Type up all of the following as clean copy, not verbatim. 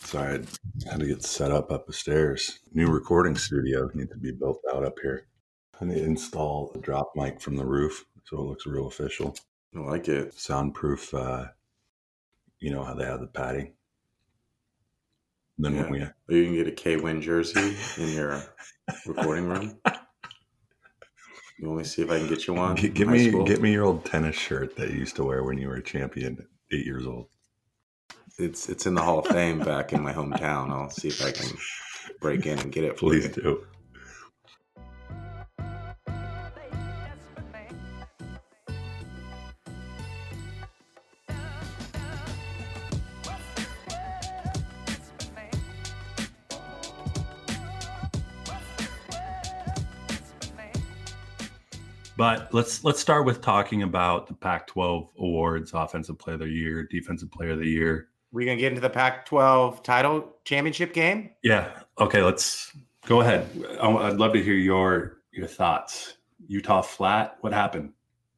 Sorry, I had to get set up the stairs. New recording studio needs to be built out up here. I need to install a drop mic from the roof so it looks real official. I like it. Soundproof, you know how they have the padding? Then Yeah. when You can get a K-Win jersey in your recording room. You want me to see if I can get you one? get me your old tennis shirt that you used to wear when you were a champion, 8 years old. It's in the Hall of Fame back in my hometown. I'll see if I can break in and get it. Please do. But let's start with talking about the Pac-12 awards: Offensive Player of the Year, Defensive Player of the Year. We're going to get into the Pac-12 title championship game? Yeah. Okay, let's go ahead. I'd love to hear your thoughts. Utah flat, what happened?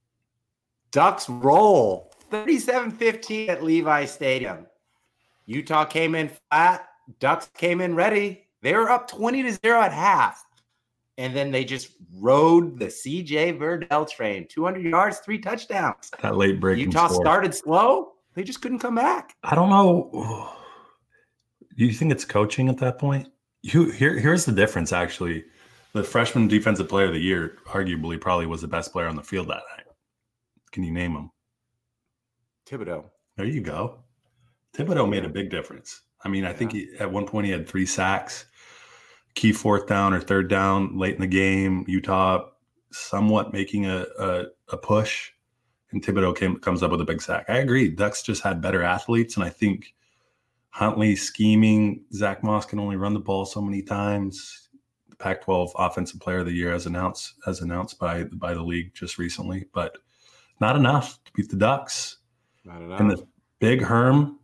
Ducks roll 37-15 at Levi Stadium. Utah came in flat. Ducks came in ready. They were up 20-0 at half. And then they just rode the CJ Verdell train. 200 yards, 3 touchdowns. That late breaking Utah score. started slow. They just couldn't come back. I don't know. Do you think it's coaching at that point? Here's the difference, actually. The freshman defensive player of the year arguably probably was the best player on the field that night. Can you name him? Thibodeau. There you go. Thibodeau made a big difference. I mean, I think at one point he had 3 sacks. Key 4th down or 3rd down late in the game. Utah somewhat making a push, and Thibodeau comes up with a big sack. I agree. Ducks just had better athletes, and I think Huntley scheming. Zach Moss can only run the ball so many times. The Pac-12 Offensive Player of the Year as announced by the league just recently, but not enough to beat the Ducks. Not enough. And the Big Herm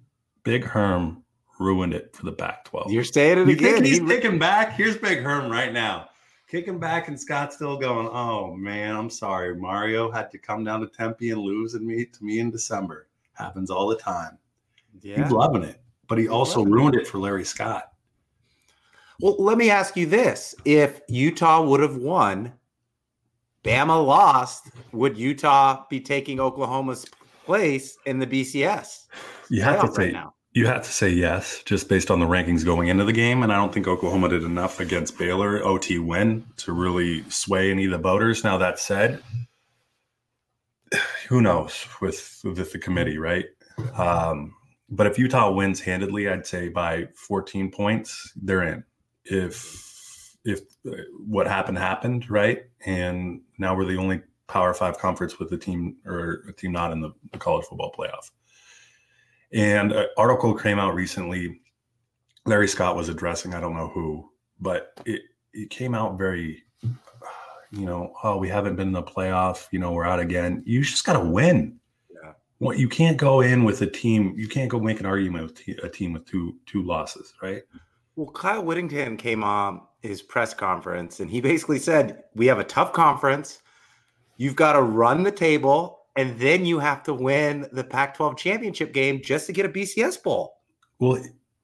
ruined it for the Pac-12. You're saying it You again. think he's kicking back? Here's Big Herm right now. Kicking back, and Scott's still going, oh, man, I'm sorry. Mario had to come down to Tempe and lose to me in December. Happens all the time. Yeah. He's loving it. But he also ruined it for Larry Scott. Well, let me ask you this. If Utah would have won, Bama lost, would Utah be taking Oklahoma's place in the BCS? You have to say yes, just based on the rankings going into the game. And I don't think Oklahoma did enough against Baylor, OT win, to really sway any of the voters. Now, that said, who knows with the committee, right? But if Utah wins handedly, I'd say by 14 points, they're in. If what happened, right? And now we're the only Power 5 conference with a team not in the college football playoff. And an article came out recently. Larry Scott was addressing, I don't know who, but it came out very, we haven't been in the playoff. We're out again. You just got to win. Yeah. Well, you can't go in with a team. You can't go make an argument with a team with two losses, right? Well, Kyle Whittington came on his press conference, and he basically said, we have a tough conference. You've got to run the table. And then you have to win the Pac-12 championship game just to get a BCS bowl. Well,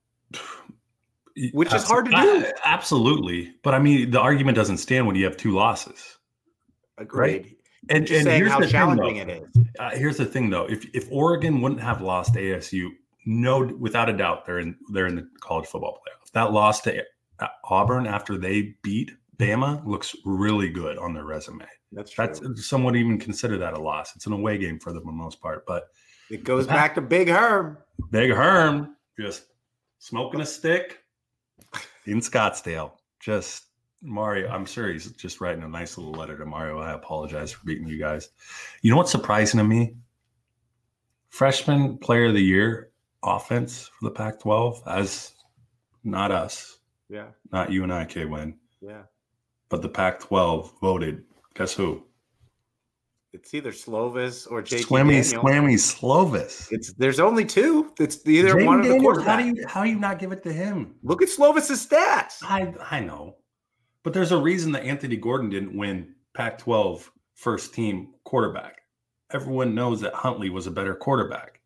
which is hard to do. Absolutely. But I mean, the argument doesn't stand when you have 2 losses. Agreed. Right? And saying here's how the challenging thing, it is. Here's the thing, though. If Oregon wouldn't have lost to ASU, without a doubt, they're in the college football playoff. That loss to Auburn after they beat Bama looks really good on their resume. That's true. Some would even consider that a loss. It's an away game for them for the most part, but it goes back to Big Herm. Big Herm just smoking a stick in Scottsdale. Just Mario. I'm sure he's just writing a nice little letter to Mario. I apologize for beating you guys. You know what's surprising to me? Freshman Player of the Year offense for the Pac-12 as not us. Yeah. Not you and I, K-Win. Yeah. But the Pac-12 voted. Guess who? It's either Slovis or JT Swammy Slovis. There's only 2. It's either Jaden one of the Daniels, quarterbacks. How do you not give it to him? Look at Slovis's stats. I know. But there's a reason that Anthony Gordon didn't win Pac-12 first team quarterback. Everyone knows that Huntley was a better quarterback.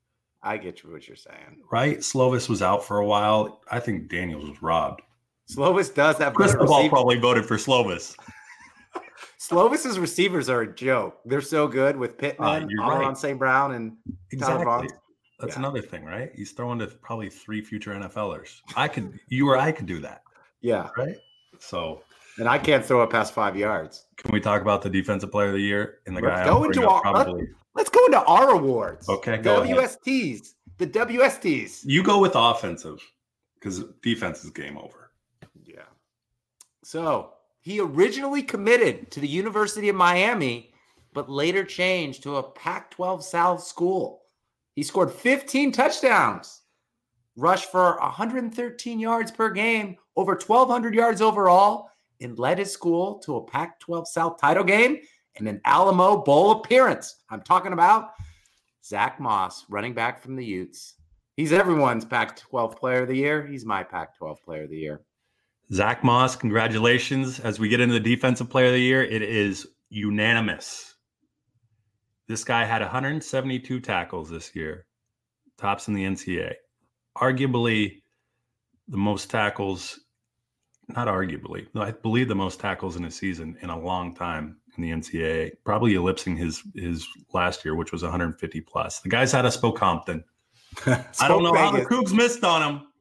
I get what you're saying. right? Slovis was out for a while. I think Daniels was robbed. Slovis does have Cristobal probably voted for Slovis. Slovis's receivers are a joke. They're so good with Pittman, you're Amon right. St. Brown, and Tyler Exactly. Vaughn. That's Yeah. another thing, right? He's throwing to probably 3 future NFLers. I could do that, Yeah. right? So And I can't throw it past 5 yards. can we talk about the defensive player of the year and the Let's guy go I'm into bringing up our- probably? Let's go into our awards. Okay, go ahead. WSTs. The WSTs. You go with offensive because defense is game over. Yeah. So he originally committed to the University of Miami, but later changed to a Pac-12 South school. He scored 15 touchdowns, rushed for 113 yards per game, over 1,200 yards overall, and led his school to a Pac-12 South title game and an Alamo Bowl appearance. I'm talking about Zach Moss, running back from the Utes. He's everyone's Pac-12 player of the year. He's my Pac-12 player of the year. Zach Moss, congratulations. As we get into the defensive player of the year, it is unanimous. This guy had 172 tackles this year, tops in the NCAA. Arguably the most tackles, not arguably, I believe the most tackles in a season in a long time in the NCAA, probably ellipsing his last year, which was 150 plus. The guy's out of Spokompton. I don't know how the Cougs missed on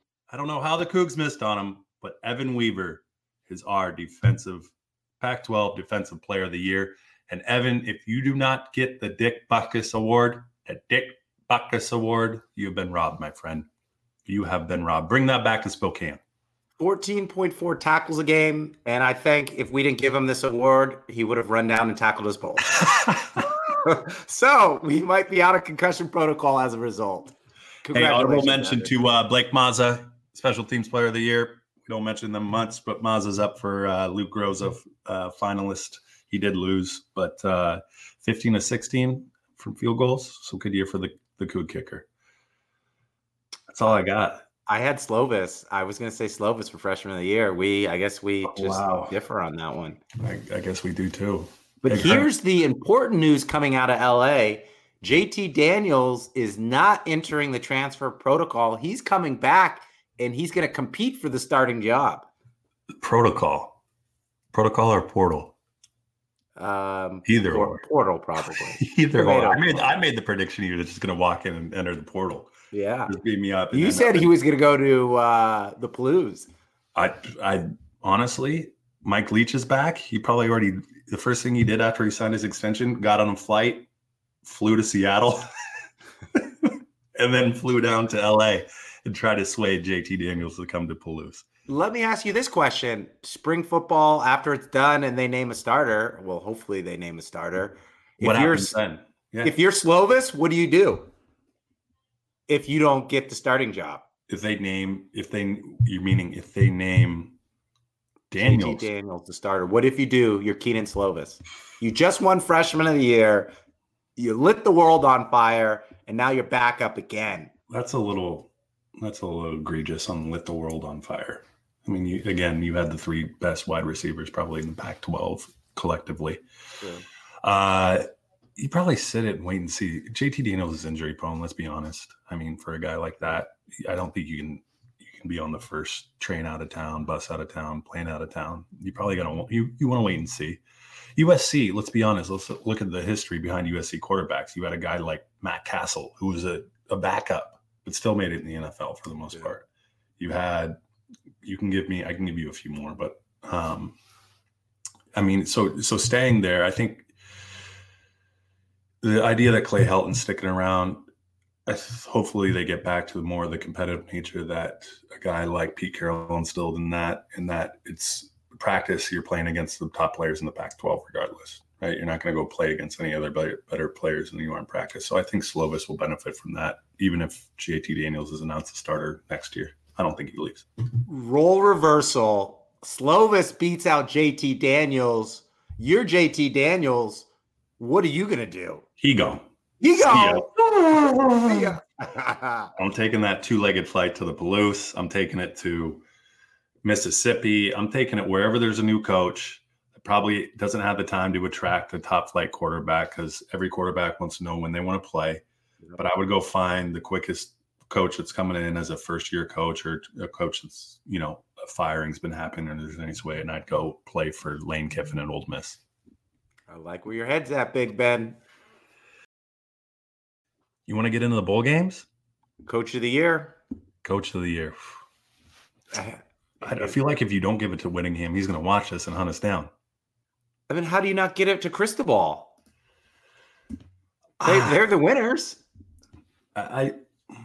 him, but Evan Weaver is our defensive Pac-12 defensive player of the year. And Evan, if you do not get the Dick Butkus Award, you have been robbed, my friend. You have been robbed. Bring that back to Spokane. 14.4 tackles a game. And I think if we didn't give him this award, he would have run down and tackled us both. So we might be out of concussion protocol as a result. Hey, honorable mention to Blake Mazza, special teams player of the year. We don't mention them much, but Mazza's up for Luke Groza finalist. He did lose, but 15 to 16 from field goals. So good year for the Coug kicker. That's all I got. I had Slovis. I was going to say Slovis for freshman of the year. I guess we just differ on that one. I guess we do too. But here's the important news coming out of LA. JT Daniels is not entering the transfer protocol. He's coming back and he's going to compete for the starting job. Protocol or portal? Either or. Portal, probably. Either or. I made the prediction he was just going to walk in and enter the portal. Yeah. Just beat me up. You said he was going to go to the Blues. I honestly, Mike Leach is back. He probably already, the first thing he did after he signed his extension, got on a flight, flew to Seattle, and then flew down to LA and tried to sway JT Daniels to come to Palouse. Let me ask you this question. Spring football, after it's done and they name a starter, well, hopefully they name a starter. What happens then? Yeah. If you're Slovis, what do you do if you don't get the starting job? If they name Daniels. JT Daniels the starter. What if you do? You're Keenan Slovis. You just won freshman of the year. You lit the world on fire, and now you're back up again. That's a little egregious on lit the world on fire. I mean, you had the 3 best wide receivers probably in the Pac-12 collectively. Yeah. You probably sit it and wait and see. JT Daniels is injury prone. Let's be honest. I mean, for a guy like that, I don't think you can be on the first train out of town, bus out of town, plane out of town. You probably want to wait and see. USC, let's be honest. Let's look at the history behind USC quarterbacks. You had a guy like Matt Castle, who was a backup, but still made it in the NFL for the most part. I can give you a few more, but I mean, so staying there, I think the idea that Clay Helton's sticking around, hopefully they get back to more of the competitive nature that a guy like Pete Carroll instilled in that it's practice. You're playing against the top players in the Pac-12 regardless, right? You're not going to go play against any other better players than you are in practice. So I think Slovis will benefit from that, even if JT Daniels is announced a starter next year. I don't think he leaves. Role reversal. Slovis beats out JT Daniels. You're JT Daniels. What are you going to do? He gone. Yeah. I'm taking that 2-legged flight to the Palouse. I'm taking it to Mississippi. I'm taking it wherever there's a new coach that probably doesn't have the time to attract a top flight quarterback because every quarterback wants to know when they want to play. But I would go find the quickest coach that's coming in as a first-year coach, or a coach that's, a firing's been happening or there's any way, and I'd go play for Lane Kiffin at Ole Miss. I like where your head's at, Big Ben. You want to get into the bowl games? Coach of the year. Coach of the year. I feel like if you don't give it to Whittingham, he's going to watch this and hunt us down. I mean, how do you not get it to Cristobal? They're the winners. They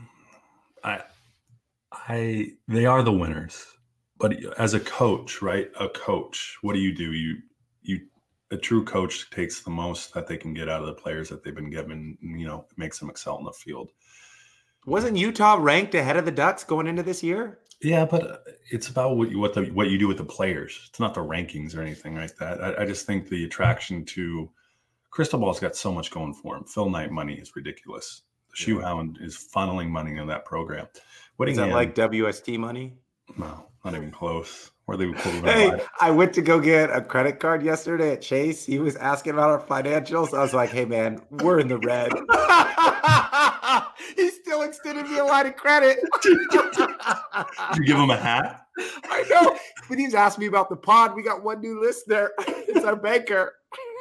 are the winners. But as a coach, right? A coach, what do? A true coach takes the most that they can get out of the players that they've been given. It makes them excel in the field. Wasn't Utah ranked ahead of the Ducks going into this year? Yeah, but it's about what you do with the players. It's not the rankings or anything like that. I just think the attraction to Cristobal's got so much going for him. Phil Knight money is ridiculous. The Shoe Hound is funneling money into that program. Is that like WST money? No, not even close. Hey, I went to go get a credit card yesterday at Chase. He was asking about our financials. I was like, hey, man, we're in the red. He still extended me a line of credit. Did you give him a hat? I know. But he's asked me about the pod. We got one new listener. It's our banker.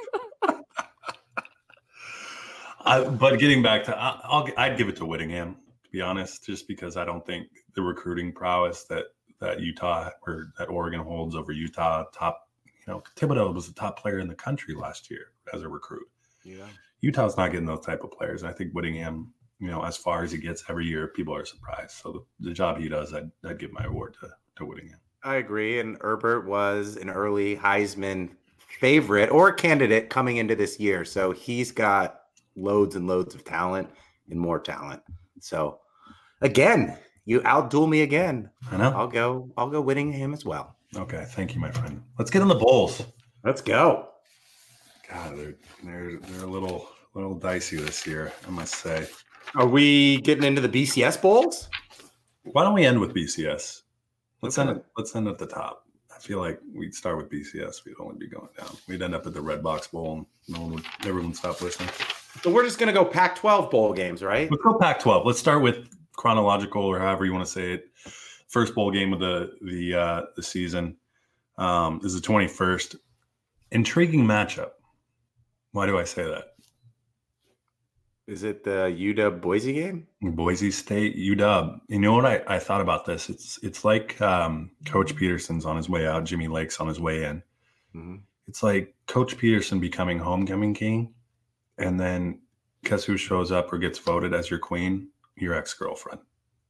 But getting back to, I'd give it to Whittingham, to be honest, just because I don't think the recruiting prowess that Utah or that Oregon holds over Utah Thibodeau was the top player in the country last year as a recruit. Yeah. Utah's not getting those type of players. I think Whittingham, as far as he gets every year, people are surprised. So the job he does, I'd give my award to Whittingham. I agree. And Herbert was an early Heisman favorite or candidate coming into this year. So he's got loads and loads of talent and more talent. So again, you outduel me again. I know. I'll go Whittingham as well. Okay, thank you, my friend. Let's get in the bowls. Let's go. God, they're a little dicey this year, I must say. Are we getting into the BCS bowls? Why don't we end with BCS? Let's end at the top. I feel like we'd start with BCS. We'd only be going down. We'd end up at the Red Box Bowl, and everyone would stop listening. So we're just going to go Pac-12 bowl games, right? Let's go Pac-12. Let's start with chronological, or however you want to say it. First bowl game of the season is the 21st. Intriguing matchup. Why do I say that? Is it the UW Boise game? Boise State, UW. You know what I thought about this? It's like Coach Peterson's on his way out, Jimmy Lake's on his way in. Mm-hmm. It's like Coach Peterson becoming homecoming king, and then guess who shows up or gets voted as your queen? Your ex-girlfriend.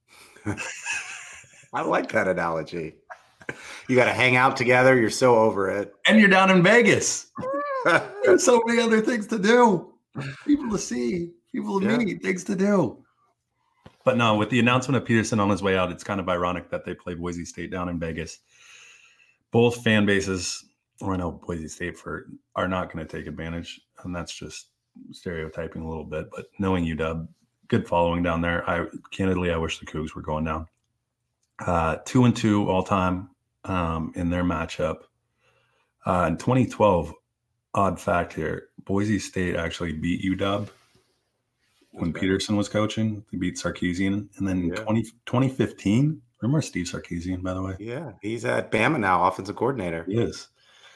I like that analogy. You got to hang out together. You're so over it. And you're down in Vegas. There's so many other things to do. People to see. People to meet. Things to do. But no, with the announcement of Peterson on his way out, it's kind of ironic that they play Boise State down in Vegas. Both fan bases, or I know Boise State are not going to take advantage. And that's just stereotyping a little bit. But knowing UW, good following down there. I wish the Cougs were going down. 2-2 all time in their matchup. In 2012, odd fact here, Boise State actually beat UW when Peterson was coaching. They beat Sarkisian. And then 2015, remember Steve Sarkisian, by the way? Yeah, he's at Bama now, offensive coordinator. He is.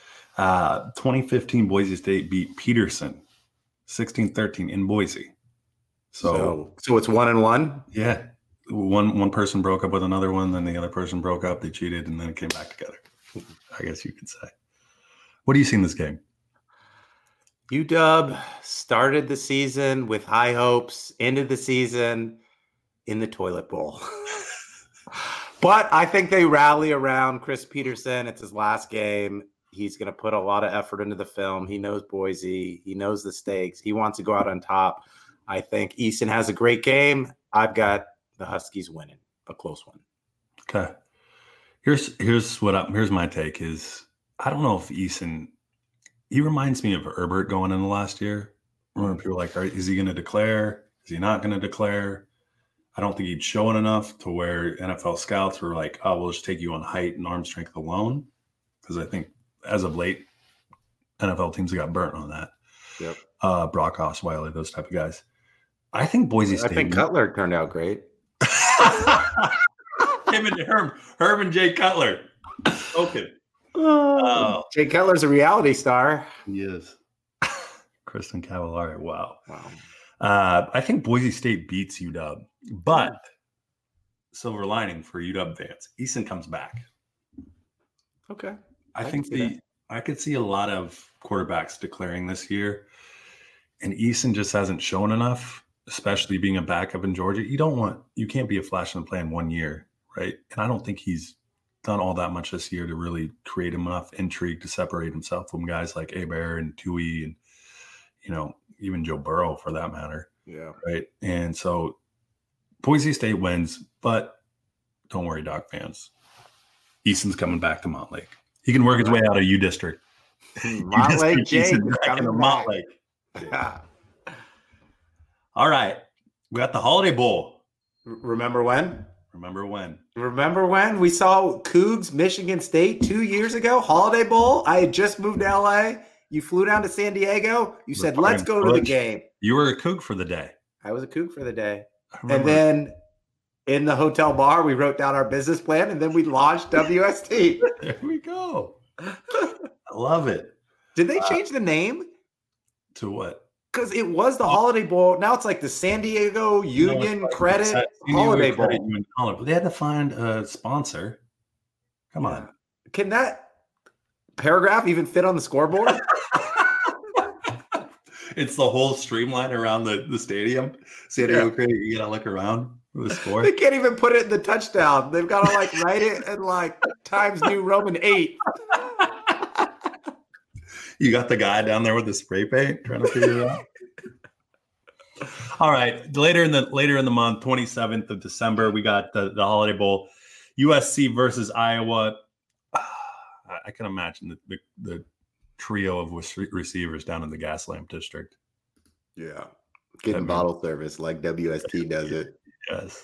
2015, Boise State beat Peterson 16-13 in Boise. So it's 1-1? Yeah. One person broke up with another one, then the other person broke up, they cheated, and then it came back together. I guess you could say. What do you see in this game? UW started the season with high hopes, ended the season in the toilet bowl. But I think they rally around Chris Peterson. It's his last game. He's going to put a lot of effort into the film. He knows Boise. He knows the stakes. He wants to go out on top. I think Easton has a great game. I've got the Huskies winning, a close one. Okay. Here's my take is I don't know if Easton, he reminds me of Herbert going in the last year. Remember people were like, is he going to declare? Is he not going to declare? I don't think he'd shown enough to where NFL scouts were like, oh, we'll just take you on height and arm strength alone. Because I think as of late, NFL teams have got burnt on that. Yep. Brock Osweiler, those type of guys. I think Boise State. I think Cutler turned out great. Him and Herb and Jay Cutler. Okay. Jay Cutler's a reality star. He is. Kristen Cavallari. Wow. Wow. I think Boise State beats UW, but silver lining for UW fans, Eason comes back. Okay. I could see a lot of quarterbacks declaring this year, and Eason just hasn't shown enough, especially being a backup in Georgia. You can't be a flash in the pan 1 year, right? And I don't think he's done all that much this year to really create enough intrigue to separate himself from guys like Hebert and Tui and, even Joe Burrow for that matter. Yeah. Right. And so Boise State wins, but don't worry, Dog fans. Eason's coming back to Montlake. He can work his way out of U District. Montlake Jake is coming to Montlake. All right. We got the Holiday Bowl. Remember when? Remember when we saw Cougs, Michigan State 2 years ago? Holiday Bowl. I had just moved to LA. You flew down to San Diego. You said, let's go to the game. You were a Coug for the day. I was a Coug for the day. And then in the hotel bar, we wrote down our business plan, and then we launched WST. There we go. I love it. Did they change the name? To what? Because it was the Holiday Bowl. Now it's like the San Diego Union Credit Holiday Bowl. They had to find a sponsor. Come on. Can that paragraph even fit on the scoreboard? It's the whole streamline around the stadium. San Diego Credit, you got to look around for the score. They can't even put it in the touchdown. They've got to write it in Times New Roman 8. You got the guy down there with the spray paint trying to figure it out. All right. Later in the month, 27th of December, we got the Holiday Bowl. USC versus Iowa. I can imagine the trio of receivers down in the Gas Lamp District. Yeah. Getting bottle service like WST does it. Yes.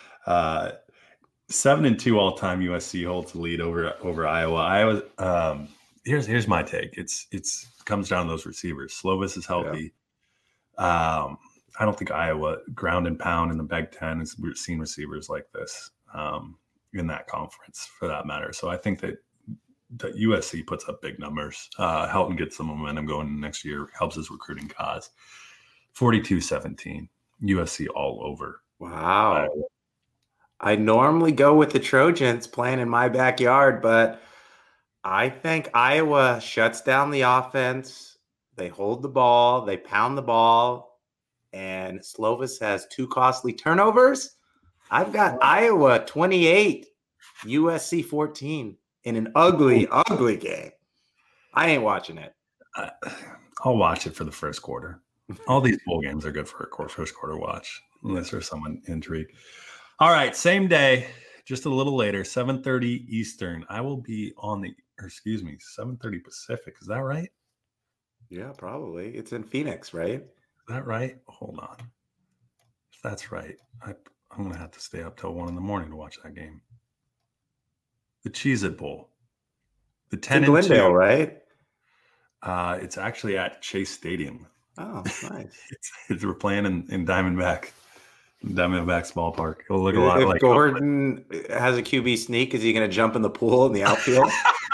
7-2 all-time USC holds the lead over Iowa. Here's my take. It's comes down to those receivers. Slovis is healthy. Yeah. I don't think Iowa ground and pound in the Big Ten has seen receivers like this in that conference for that matter. So I think that USC puts up big numbers. Helton gets some momentum going next year, helps his recruiting cause. 42-17, USC all over. Wow. I normally go with the Trojans playing in my backyard, but I think Iowa shuts down the offense. They hold the ball, they pound the ball, and Slovis has 2 costly turnovers. I've got Iowa 28, USC 14 in an ugly, ugly game. I ain't watching it. I'll watch it for the first quarter. All these bowl games are good for a first quarter watch, unless there's someone intrigued. All right, same day, just a little later, 7:30 Eastern. I will be on 7:30 Pacific. Is that right? Yeah, probably. It's in Phoenix, right? Is that right? Hold on. If that's right, I'm going to have to stay up till 1 a.m. to watch that game. The Cheez-It Bowl. The 10 in Glendale, right? It's actually at Chase Stadium. Oh, nice. We're playing in Diamondbacks ballpark. It'll look a lot if like Gordon has a QB sneak, is he going to jump in the pool in the outfield?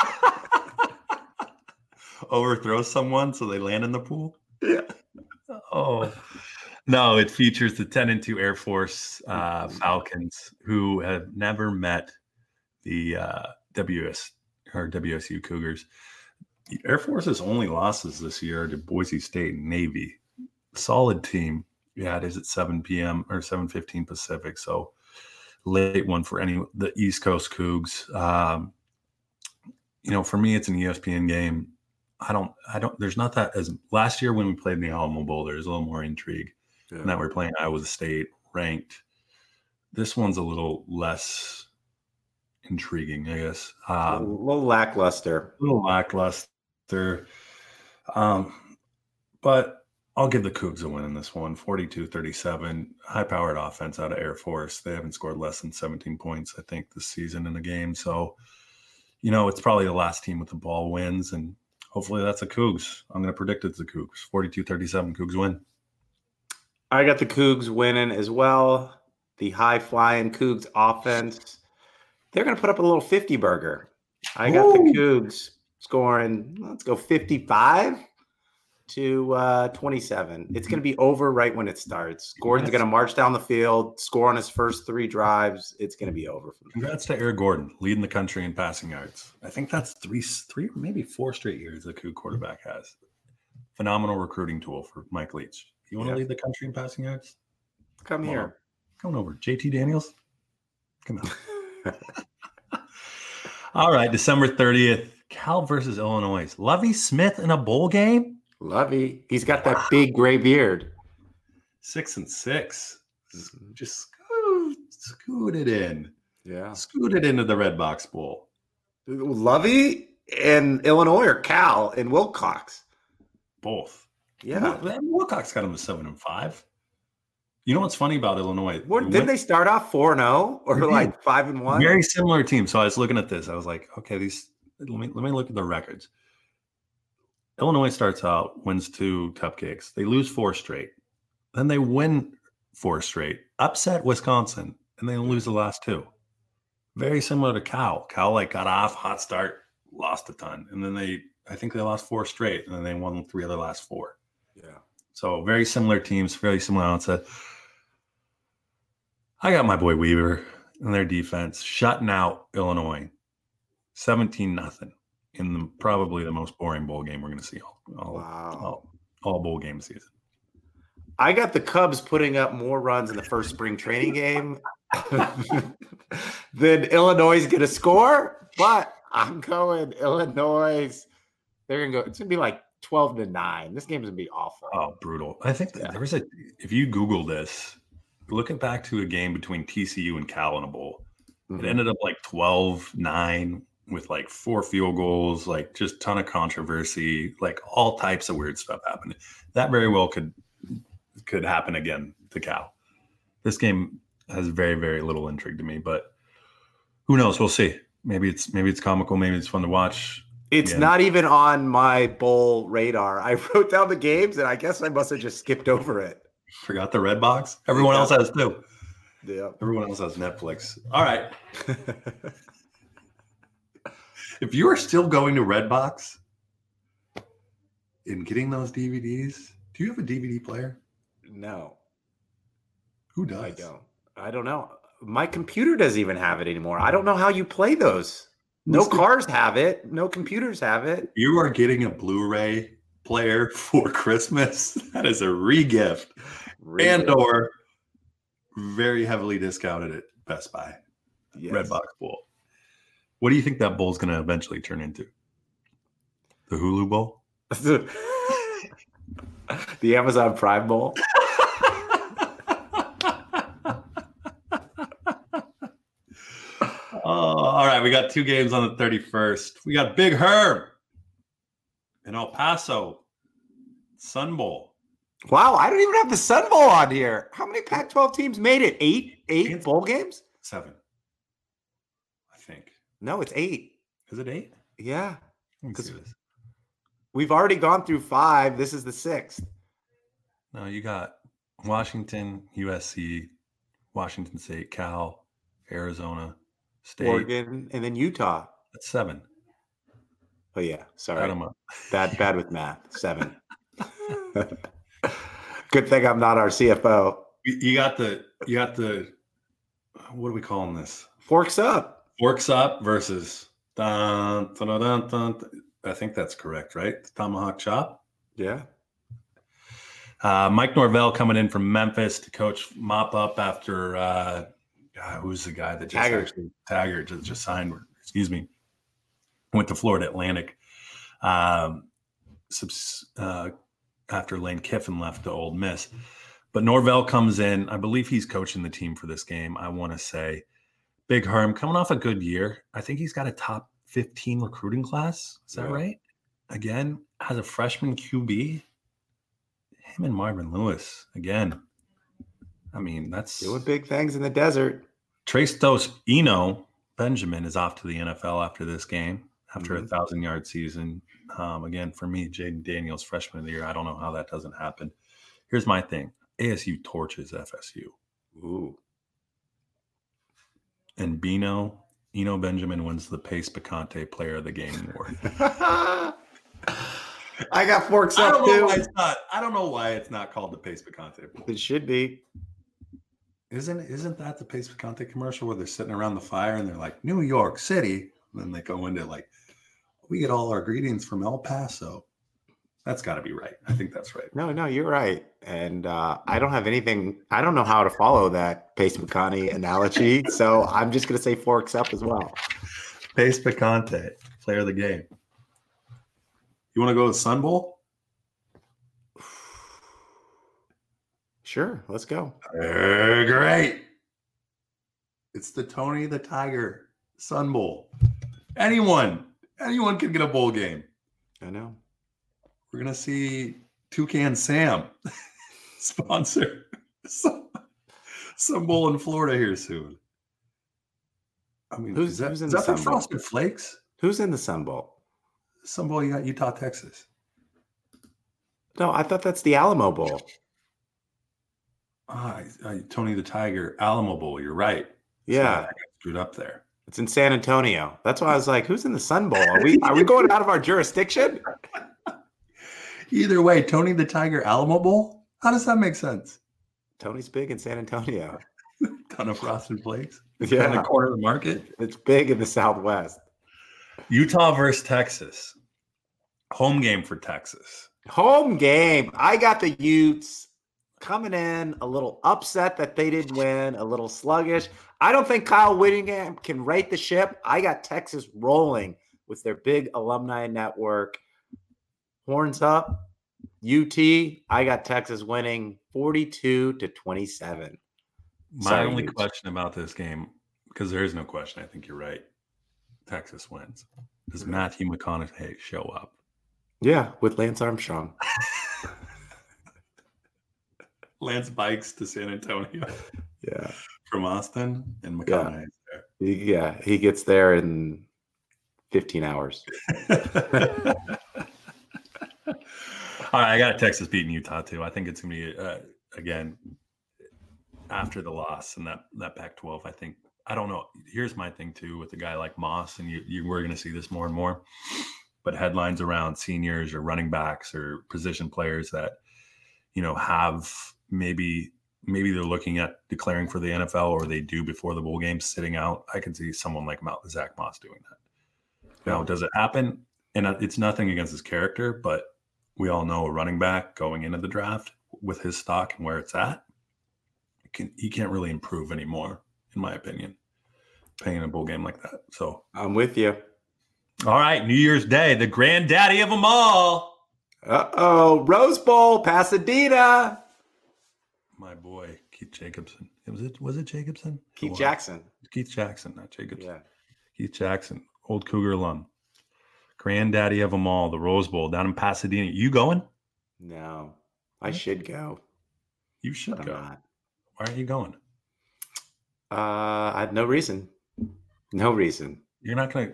Overthrow someone so they land in the pool? Yeah. Oh. No, it features the 10-2 Air Force Falcons, who have never met the WSU Cougars. The Air Force's only losses this year are to Boise State and Navy. Solid team. Yeah, it is at 7 p.m. or 7:15 Pacific. So late one for the East Coast Cougs. For me, it's an ESPN game. There's not that as last year when we played in the Alamo Bowl, there's a little more intrigue. Yeah. And now we're playing Iowa State ranked. This one's a little less intriguing, I guess. A little lackluster. But I'll give the Cougs a win in this one. 42-37, high-powered offense out of Air Force. They haven't scored less than 17 points, I think, this season in a game. So, it's probably the last team with the ball wins, and hopefully that's the Cougs. I'm going to predict it's the Cougs. 42-37, Cougs win. I got the Cougs winning as well. The high-flying Cougs offense. They're going to put up a little 50 burger. I got the Cougs scoring, let's go 55 to 27. It's going to be over right when it starts. Gordon's going to march down the field, score on his first 3 drives. It's going to be over. Congrats to Eric Gordon, leading the country in passing yards. I think that's three, maybe 4 straight years the Coug quarterback has. Phenomenal recruiting tool for Mike Leach. You want to lead the country in passing yards? Come here. Come over. JT Daniels? Come on. All right, December 30th, Cal versus Illinois. Lovie Smith in a bowl game? Lovey. He's got that big gray beard. 6-6. Just scoot it in. Yeah. Scoot it into the Red Box Bowl. Lovey and Illinois or Cal and Wilcox? Both. Yeah. Wilcox got him to 7-5. You know what's funny about Illinois? Didn't they start off 4-0 or like 5-1? Very similar team. So I was looking at this. I was like, okay, let me look at the records. Illinois starts out, wins 2 cupcakes. They lose 4 straight. Then they win 4 straight, upset Wisconsin, and they lose the last 2. Very similar to Cal. Cal got off, hot start, lost a ton. And then I think they lost 4 straight, and then they won 3 of their last 4. Yeah. So very similar teams, very similar outset. I got my boy Weaver and their defense shutting out Illinois 17-0 in probably the most boring bowl game we're going to see all bowl game season. I got the Cubs putting up more runs in the first spring training game than Illinois is going to score, but I'm going Illinois. They're going to go. It's going to be like 12-9. This game's going to be awful. Oh, brutal. I think there was if you Google this, looking back to a game between TCU and Cal in a bowl, it ended up 12-9 with 4 field goals, just ton of controversy, all types of weird stuff happened. That very well could happen again to Cal. This game has very, very little intrigue to me, but who knows? We'll see. Maybe it's comical. Maybe it's fun to watch. It's not even on my bowl radar. I wrote down the games, and I guess I must have just skipped over it. Forgot the Red Box. Everyone else has too. Yeah. Everyone else has Netflix. All right. If you are still going to Redbox and getting those DVDs, do you have a DVD player? No. Who does? I don't know. My computer doesn't even have it anymore. I don't know how you play those. No cars have it. No computers have it. You are getting a Blu-ray player for Christmas. That is a re-gift. And/or very heavily discounted at Best Buy. Yes. Redbox Bowl. What do you think that bowl is going to eventually turn into? The Hulu Bowl? The Amazon Prime Bowl? All right. We got 2 games on the 31st. We got Big Herb in El Paso. Sun Bowl. Wow, I don't even have the Sun Bowl on here. How many Pac-12 teams made it? 8 bowl games? 7, I think. No, it's 8. Is it 8? Yeah. Let me see this. We've already gone through 5. This is the 6th. No, you got Washington, USC, Washington State, Cal, Arizona State, Oregon, and then Utah. That's 7. Oh yeah, sorry. Add them up. Bad with math. 7. Good thing I'm not our CFO. You got the. What are we calling this? Forks up. Forks up versus. Dun, dun, dun, dun, dun. I think that's correct, right? The tomahawk chop. Yeah. Mike Norvell coming in from Memphis to coach mop up after. Who's the guy that just Taggart just signed? Excuse me. Went to Florida Atlantic. After Lane Kiffin left to Ole Miss. But Norvell comes in. I believe he's coaching the team for this game. I want to say Big Herm coming off a good year. I think he's got a top 15 recruiting class. Is that right? Again, as a freshman QB, him and Marvin Lewis again. I mean, that's doing big things in the desert. Trestos Eno Benjamin is off to the NFL after this game, after a 1,000-yard season. Again, for me, Jaden Daniels, freshman of the year, I don't know how that doesn't happen. Here's my thing. ASU torches FSU. Ooh. And Eno Benjamin wins the Pace Picante Player of the Game award. I got forks up too. I don't know why it's not called the Pace Picante Award. It should be. Isn't that the Pace Picante commercial where they're sitting around the fire and they're like, New York City? And then they go into like, we get all our greetings from El Paso. That's got to be right. I think that's right. No, you're right. And I don't have anything. I don't know how to follow that Pace Picante analogy. So I'm just going to say forks up as well. Pace Picante, Player of the Game. You want to go to Sun Bowl? Sure, let's go. Great. It's the Tony the Tiger Sun Bowl. Anyone can get a bowl game. I know. We're going to see Toucan Sam sponsor Sun Bowl in Florida here soon. I mean, Who's is that in the for Sun Bowl? Frosted Flakes? Who's in the Sun Bowl? Sun Bowl, you got Utah, Texas. No, I thought that's the Alamo Bowl. Tony the Tiger Alamo Bowl. You're right. Yeah, So I got screwed up there. it's in San Antonio. That's why I was like, "Who's in the Sun Bowl? Are we going out of our jurisdiction?" Either way, Tony the Tiger Alamo Bowl. How does that make sense? Tony's big in San Antonio. Ton of Frosted Flakes. On the Yeah, corner of the market. it's big in the Southwest. Utah versus Texas. Home game for Texas. Home game. I got the Utes coming in a little upset that they didn't win, a little sluggish. I don't think Kyle Whittingham can right the ship. I got Texas rolling with their big alumni network. Horns up. UT, I got Texas winning 42-27. My Sorry, only Utes. question about this game, because there is no question, I think you're right. Texas wins. Does Matthew McConaughey show up? Yeah, with Lance Armstrong. Lance bikes to San Antonio Yeah. from Austin, and McConaughey's Yeah, he gets there in 15 hours. there. All right, I got Texas beating Utah too. I think it's going to be, again, after the loss and that Pac-12, I don't know. Here's my thing too with a guy like Moss, and we're going to see this more and more. But headlines around seniors or running backs or position players that, have maybe they're looking at declaring for the NFL, or they do before the bowl game, sitting out. I can see someone like Zach Moss doing that. Now, does it happen? And it's nothing against his character, but we all know a running back going into the draft with his stock and where it's at, he can't really improve anymore, in my opinion, playing in a bowl game like that. So I'm with you. all right, New Year's Day, the granddaddy of them all. Uh-oh, Rose Bowl, Pasadena. My boy, Keith Jacobson. Was it Jacobson? Keith Jackson. Keith Jackson, not Jacobson. Yeah. Keith Jackson, old Cougar alum. Granddaddy of them all, the Rose Bowl down in Pasadena. You going? No, I should go. You should But go. I'm not. Why aren't you going? I had no reason. No reason. You're not going to.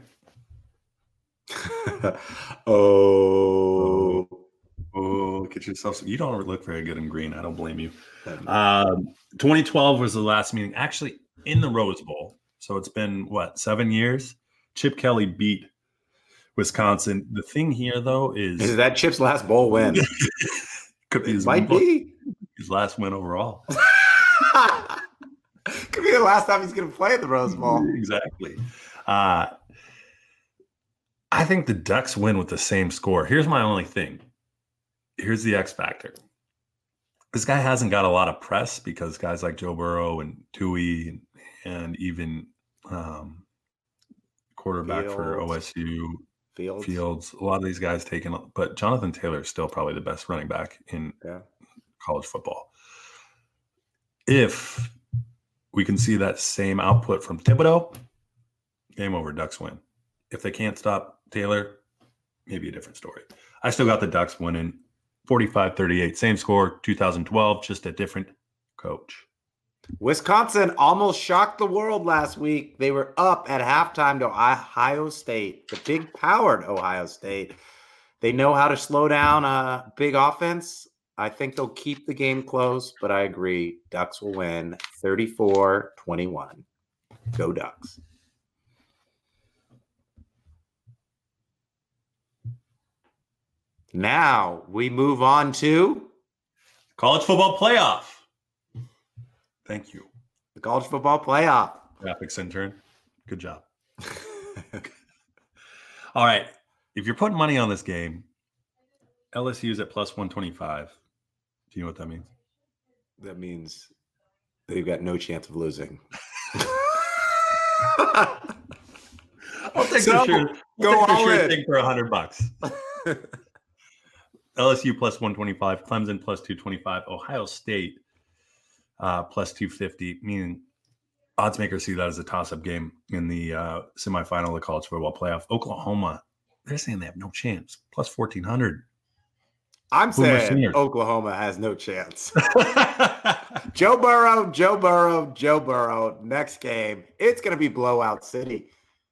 Oh. Get yourself some. You don't look very good in green. I don't blame you. 2012 was the last meeting, actually, in the Rose Bowl. So it's been, 7 years? Chip Kelly beat Wisconsin. The thing here, though, Is is that Chip's last bowl win? could be his, Might be. his last win overall. Could be the last time he's going to play at the Rose Bowl. Exactly. I think the Ducks win with the same score. Here's my only thing. Here's the X factor. This guy hasn't got a lot of press because guys like Joe Burrow and Tui and even quarterback for OSU, Fields, a lot of these guys taken, but Jonathan Taylor is still probably the best running back in college football. If we can see that same output from Thibodeau, game over, Ducks win. If they can't stop Taylor, maybe a different story. I still got the Ducks winning 45-38. Same score, 2012, just a different coach. Wisconsin almost shocked the world last week. They were up at halftime to Ohio State, the big powered Ohio State. They know how to slow down a big offense. I think they'll keep the game close, but I agree. Ducks will win 34-21. Go Ducks. Now we move on to College football playoff. Thank you. the college football playoff. Graphics intern. Good job. All right. If you're putting money on this game, LSU's at plus 125. Do you know what that means? That means they've got no chance of losing. I'll take So, go all in. thing for $100. LSU plus 125, Clemson plus 225, Ohio State plus 250, meaning odds makers see that as a toss-up game in the semifinal of the college football playoff. Oklahoma, they're saying they have no chance, plus 1,400. I'm Boomer saying Sooners. Oklahoma has no chance. Joe Burrow. Next game, it's going to be blowout city.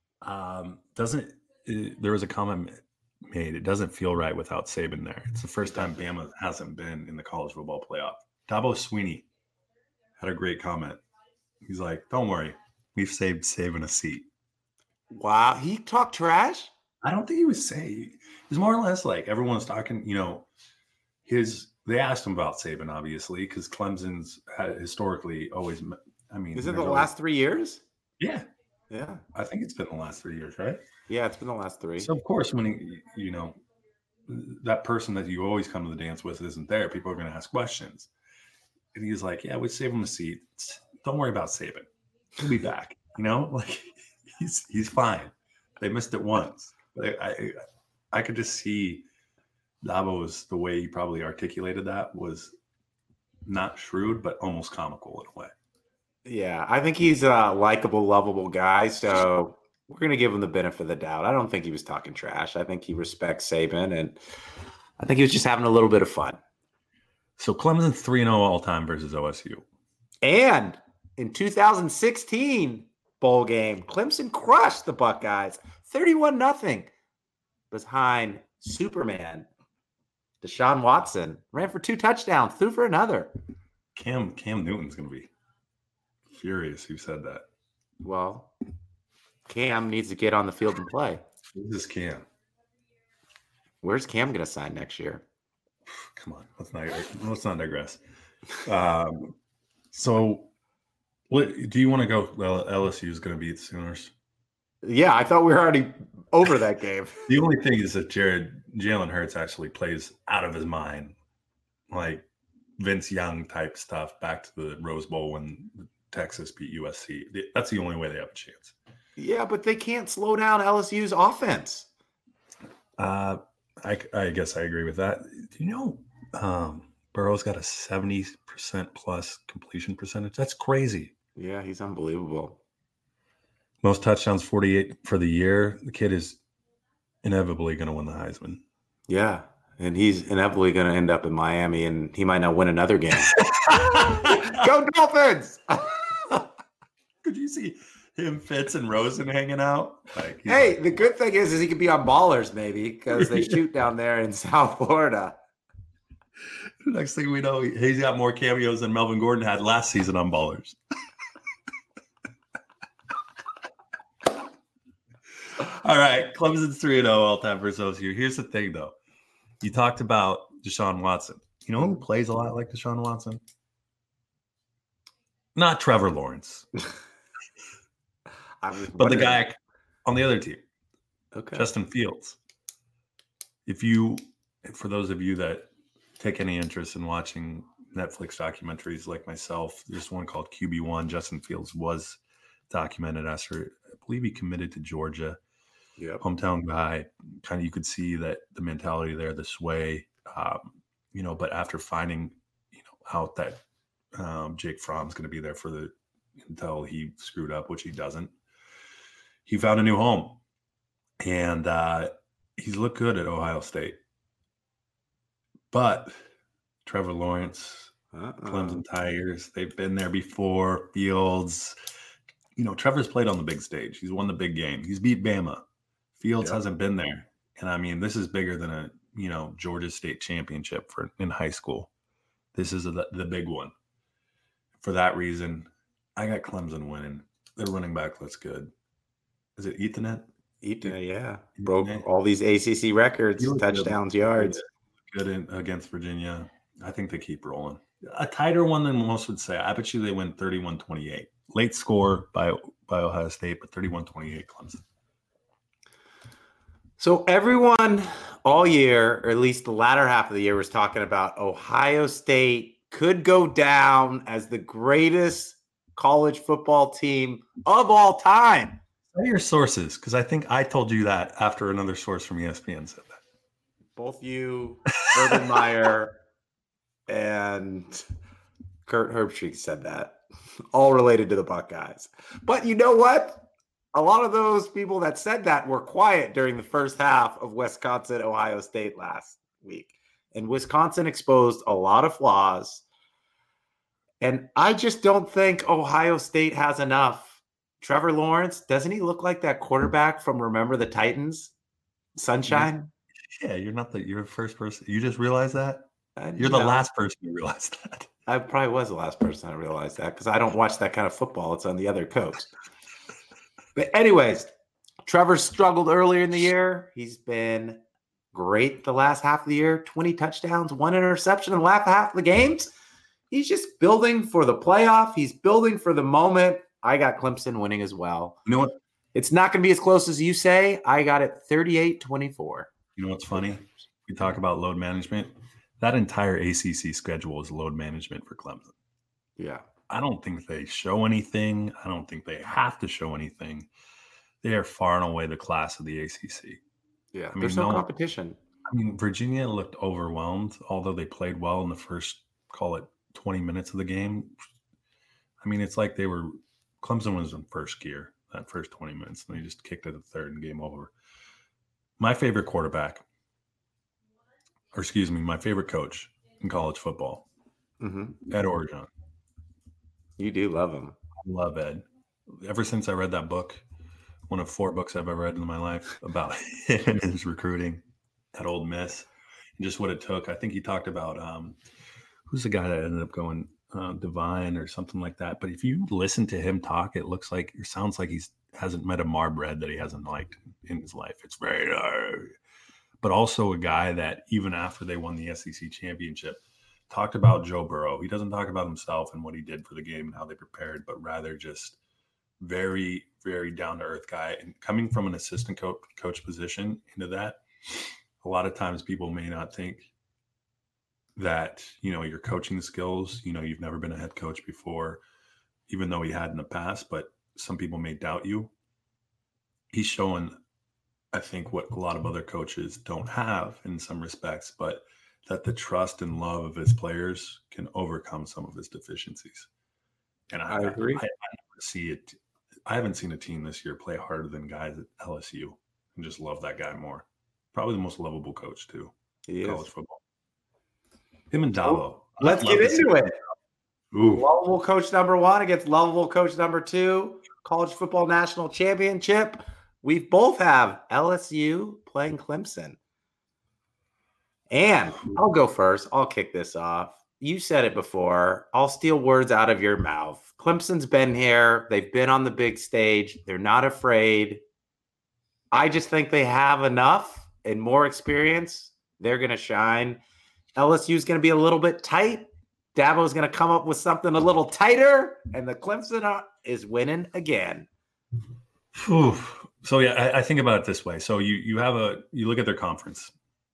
There was a comment made. It doesn't feel right without Saban there. It's the first time Bama hasn't been in the college football playoff. Dabo Sweeney had a great comment. He's like, "Don't worry, we've saved Saban a seat." Wow, he talked trash? I don't think he was saying. It was more or less like everyone was talking. They asked him about Saban, obviously, because Clemson's had historically always. I mean, Is it the last 3 years? Yeah, Yeah. I think it's been the last 3 years, right? Yeah, it's been the last 3. So of course, when that person that you always come to the dance with isn't there, people are going to ask questions. And he's like, "Yeah, we save him a seat. Don't worry about Saban. He'll be back." Like he's fine. They missed it once. I could just see Dabo's, the way he probably articulated that was not shrewd, but almost comical in a way. Yeah, I think he's a likable, lovable guy. So we're going to give him the benefit of the doubt. I don't think he was talking trash. I think he respects Saban, and I think he was just having a little bit of fun. So Clemson 3-0 all time versus OSU. And in 2016 bowl game, Clemson crushed the Buckeyes 31-0 behind Superman. Deshaun Watson ran for 2 touchdowns, threw for another. Cam Newton's going to be furious who said that. Well, Cam needs to get on the field and play. This is Cam. Where's Cam going to sign next year? Come on, let's not digress. So, what do you want to go? Well, LSU is going to beat the Sooners. Yeah, I thought we were already over that game. The only thing is that Jalen Hurts actually plays out of his mind, like Vince Young type stuff, back to the Rose Bowl when Texas beat USC. That's the only way they have a chance. Yeah, but they can't slow down LSU's offense. I guess I agree with that. Do you know Burrow's got a 70% plus completion percentage? That's crazy. Yeah, he's unbelievable. Most touchdowns, 48 for the year. The kid is inevitably going to win the Heisman. Yeah, and he's inevitably going to end up in Miami, and he might not win another game. Go Dolphins! Could you see him, Fitz, and Rosen hanging out? Hey, the good thing is he could be on Ballers maybe because they shoot down there in South Florida. Next thing we know, he's got more cameos than Melvin Gordon had last season on Ballers. All right, Clemson's 3-0 all-time versus OSU. Here's the thing, though. You talked about Deshaun Watson. You know who plays a lot like Deshaun Watson? Not Trevor Lawrence. But the guy on the other team, okay, Justin Fields. For those of you that take any interest in watching Netflix documentaries like myself, there's one called QB1. Justin Fields was documented after, I believe he committed to Georgia. Yep. Hometown guy. Kind of, you could see that the mentality there, the sway, but after finding, out that Jake Fromm's going to be there until he screwed up, which he doesn't. He found a new home, and he's looked good at Ohio State. But Trevor Lawrence, Clemson Tigers, they've been there before. Fields, Trevor's played on the big stage. He's won the big game. He's beat Bama. Fields hasn't been there. And I mean, this is bigger than a, Georgia State championship in high school. This is the big one. For that reason, I got Clemson winning. Their running back looks good. Is it Ethernet? Yeah. Broke all these ACC records, touchdowns, yards. Good against Virginia. I think they keep rolling. A tighter one than most would say. I bet you they win 31-28. Late score by Ohio State, but 31-28 Clemson. So everyone all year, or at least the latter half of the year, was talking about Ohio State could go down as the greatest college football team of all time. What are your sources? Because I think I told you that after another source from ESPN said that. Both you, Urban Meyer, and Kurt Herbstreit said that. All related to the Buckeyes. But you know what? A lot of those people that said that were quiet during the first half of Wisconsin-Ohio State last week. And Wisconsin exposed a lot of flaws. And I just don't think Ohio State has enough. Trevor Lawrence, doesn't he look like that quarterback from Remember the Titans? Sunshine? Yeah, you're the first person. You just realized that? You're the last person to realize that. I probably was the last person to realize that because I don't watch that kind of football. It's on the other coast. But anyways, Trevor struggled earlier in the year. He's been great the last half of the year. 20 touchdowns, 1 interception in the last half of the games. He's just building for the playoff. He's building for the moment. I got Clemson winning as well. You know what? It's not going to be as close as you say. I got it 38-24. You know what's funny? We talk about load management. That entire ACC schedule is load management for Clemson. Yeah. I don't think they show anything. I don't think they have to show anything. They are far and away the class of the ACC. Yeah, there's no competition. I mean, Virginia looked overwhelmed, although they played well in the first, call it 20 minutes of the game. I mean, it's like Clemson was in first gear that first 20 minutes, and they just kicked it at the third and game over. My favorite quarterback, my favorite coach in college football, Ed Orgeron. You do love him. I love Ed. Ever since I read that book, one of 4 books I've ever read in my life about him and his recruiting at Ole Miss, and just what it took. I think he talked about who's the guy that ended up going Divine or something like that. But if you listen to him talk, it sounds like he hasn't met a Marbread that he hasn't liked in his life. It's very but also a guy that even after they won the SEC championship, talked about Joe Burrow. He doesn't talk about himself and what he did for the game and how they prepared, but rather just very, very down-to-earth guy. And coming from an assistant coach position into that, a lot of times people may not think that, your coaching skills, you've never been a head coach before, even though he had in the past, but some people may doubt you. He's showing, I think, what a lot of other coaches don't have in some respects, but that the trust and love of his players can overcome some of his deficiencies. And I agree. I never see it. I haven't seen a team this year play harder than guys at LSU and just love that guy more. Probably the most lovable coach too. He college football. Him and Dabo. Let's get into it. Ooh. Lovable coach number 1 against lovable coach number 2. College football national championship. We both have LSU playing Clemson. And I'll go first. I'll kick this off. You said it before. I'll steal words out of your mouth. Clemson's been here. They've been on the big stage. They're not afraid. I just think they have enough and more experience. They're going to shine. LSU's going to be a little bit tight. Dabo's going to come up with something a little tighter, and the Clemson is winning again. Whew. So yeah, I think about it this way. So you look at their conference.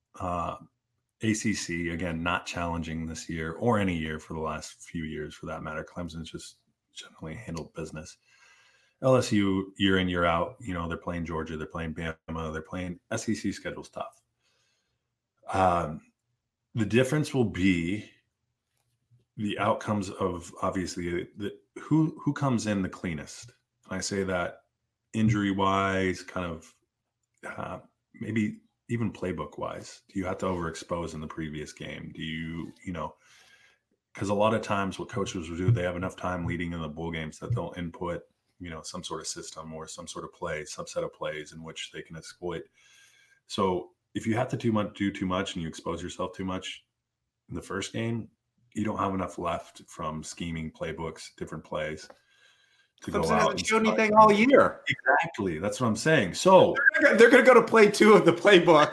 ACC, again, not challenging this year or any year for the last few years for that matter. Clemson's just generally handled business. LSU, year in, year out, they're playing Georgia, they're playing Bama, they're playing SEC schedule's tough. The difference will be the outcomes of obviously who comes in the cleanest. And I say that injury-wise, kind of maybe even playbook-wise. Do you have to overexpose in the previous game? Do you because a lot of times what coaches will do, they have enough time leading in the bowl games that they'll input, some sort of system or some sort of play, subset of plays in which they can exploit. So if you have to do too much and you expose yourself too much in the first game, you don't have enough left from scheming playbooks, different plays to go Clemson out. hasn't shown anything all year. Exactly. That's what I'm saying. So They're going to go to play 2 of the playbook.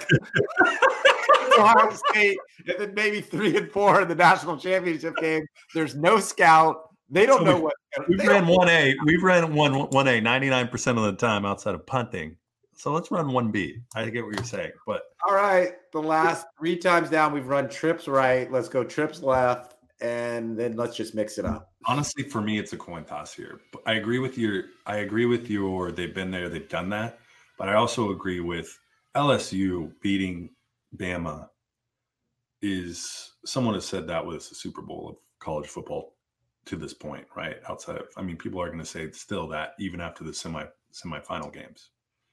Ohio State, and then maybe 3 and 4 in the national championship game. There's no scout. They don't know what. We've ran 1A. We've ran 1A 99% of the time outside of punting. So let's run 1B. I get what you're saying, but All right, the last 3 times down, we've run trips right. Let's go trips left, and then let's just mix it up. honestly, for me, it's a coin toss here. But I agree with your. They've been there. They've done that. But I also agree with LSU beating Bama. Is someone has said that was the Super Bowl of college football to this point, right? Outside of, I mean, people are going to say still that even after the semifinal games.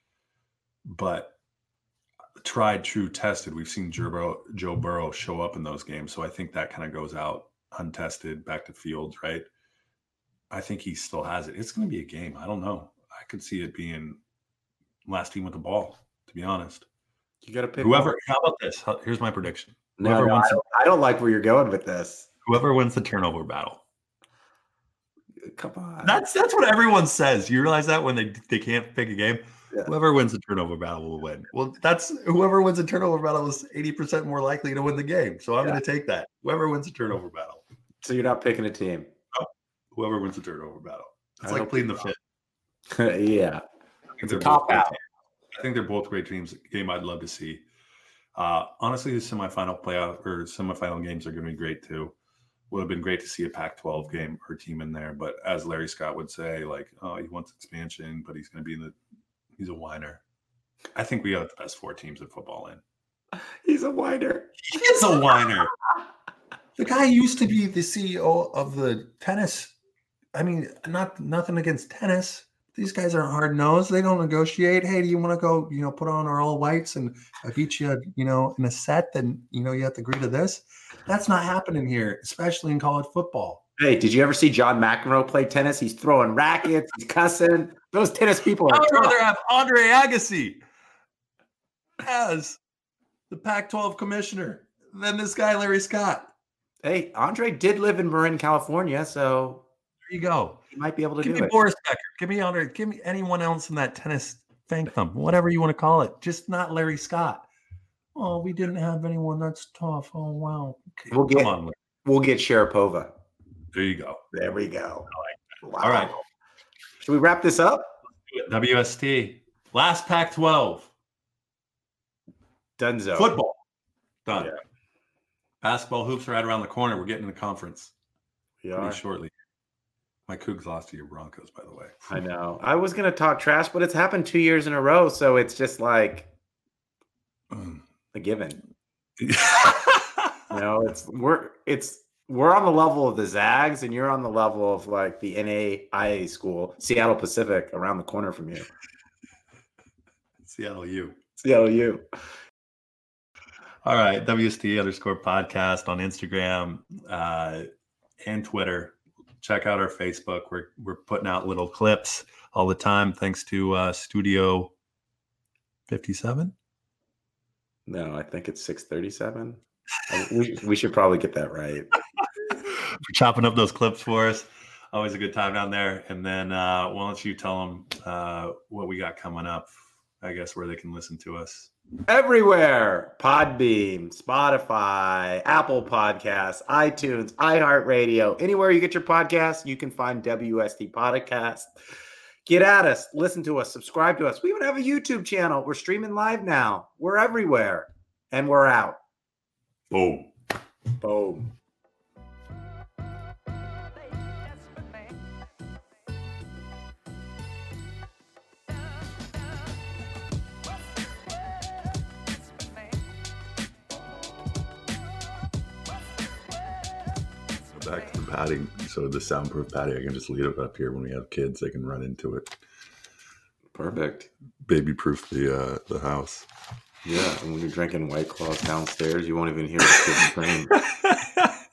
But tried, true, tested. We've seen Joe Burrow show up in those games, so I think that kind of goes out untested, back to Fields, right? I think he still has it. It's going to be a game. I don't know. I could see it being last team with the ball. To be honest, You got to pick whoever. one. How about this? Here's my prediction. No, I don't like where you're going with this. Whoever wins the turnover battle. Come on. That's what everyone says. You realize that when they can't pick a game, Yeah. whoever wins the turnover battle will win. Well, that's whoever wins the turnover battle is 80% more likely to win the game. So I'm going to take that. Whoever wins the turnover battle. So you're not picking a team. Whoever wins the turnover battle. It's I like hope pleading the you're fifth. Yeah. I think It's they're a cop both great out. teams. I think they're both great teams. Game I'd love to see. Honestly, the semifinal games are going to be great too. Would have been great to see a Pac-12 game or team in there, but as Larry Scott would say, like, oh, he wants expansion, but he's going to be he's a whiner. I think we got the best 4 teams in football in. He's a whiner. He is a whiner. The guy used to be the CEO of the tennis. I mean, nothing against tennis. These guys are hard nosed. They don't negotiate. Hey, do you want to go, put on our all whites and I beat you, in a set, then, you have to agree to this. That's not happening here, especially in college football. Hey, did you ever see John McEnroe play tennis? He's throwing rackets. He's cussing. Those tennis people I are would tough. rather have Andre Agassi as the Pac-12 commissioner than this guy, Larry Scott. Hey, Andre did live in Marin, California, so There you go. he might be able to Give do me it. Boris Becker. Give me Andre. Give me anyone else in that tennis phantom, whatever you want to call it. Just not Larry Scott. Oh, we didn't have anyone that's tough. Oh, wow. Okay, We'll get- come on. We'll get Sharapova. There you go. There we go. Wow. All right. Should we wrap this up? WST. Last Pac-12. Dunzo. Football. Done. Yeah. Basketball hoops right around the corner. We're getting to the conference We pretty are. shortly. My Cougs lost to your Broncos, by the way. I know. I was going to talk trash, but it's happened 2 years in a row, so it's just like a given. We're on the level of the Zags, and you're on the level of like the NAIA school, Seattle Pacific, around the corner from you. Seattle U. Seattle U. All right, WST_podcast on Instagram and Twitter. Check out our Facebook. We're putting out little clips all the time, thanks to Studio 57. No, I think it's 637. We should probably get that right. For chopping up those clips for us. Always a good time down there. And then why don't you tell them what we got coming up, I guess, where they can listen to us. Everywhere. Podbeam, Spotify, Apple Podcasts, iTunes, iHeartRadio. Anywhere you get your podcasts, you can find WST Podcast. Get at us. Listen to us. Subscribe to us. We even have a YouTube channel. We're streaming live now. We're everywhere. And we're out. Boom. Boom. Back to the padding. So the soundproof padding, I can just leave it up here when we have kids. They can run into it. Perfect. Baby-proof the house. Yeah, and when you're drinking White Claws downstairs, you won't even hear the kids scream.